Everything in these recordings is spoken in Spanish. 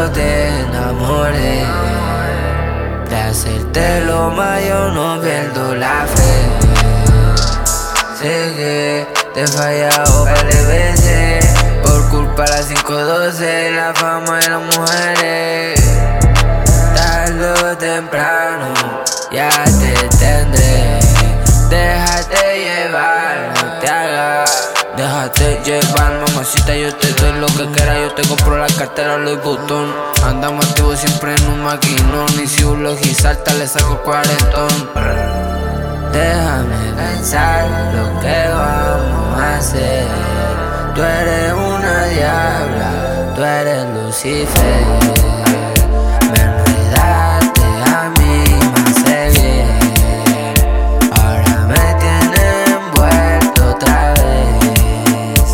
tanto te enamoré. De hacértelo más yo no pierdo la fe. Sé que te he fallado varias veces por culpa de las 512, la fama de las mujeres. Tarde o temprano ya te tendré. Déjate llevar, no te hagas. Déjate llevar, mamacita, yo te doy lo que quieras. Yo te compro la cartera Louis Vuitton. Andamos activos siempre en un maquinón. Y si un logi salta le saco cuarentón. Déjame pensar lo que vamos a hacer. Tú eres una diabla, tú eres Lucifer. Me enredaste a mí, me hace bien. Ahora me tienes envuelto otra vez.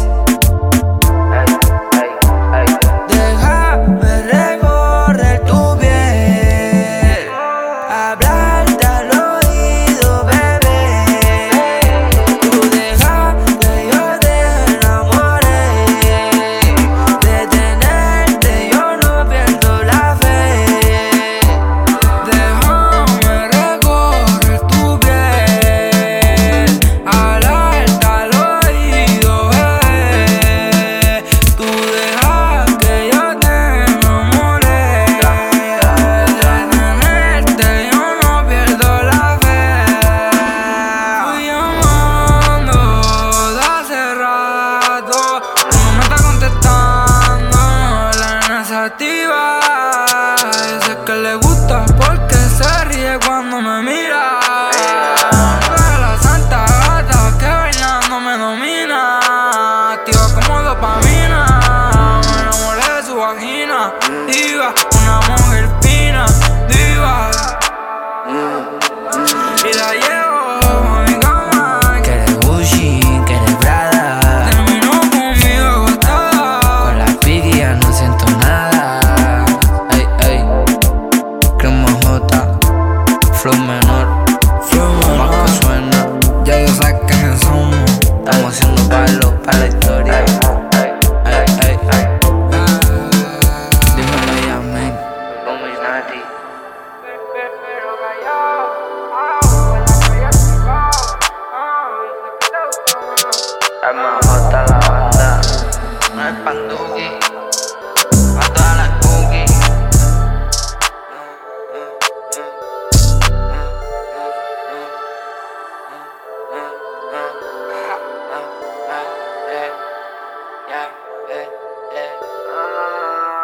Déjame recorrer tu piel, hablarte al oído, bebé. Tú deja que yo te enamore. De tenerte yo no pierdo la fe. Déjame recorrer tu piel, hablarte al oído, bebé. Tú deja que yo te enamore. De tenerte yo no pierdo la fe. Fui llamando de hace rato, no me está contestando, la nena se activa. Yo sé que le gusta porque se ríe cuando me mira. Es la santa gata que bailando me domina. Activa como dopamina, me enamoré de su vagina. Diva, una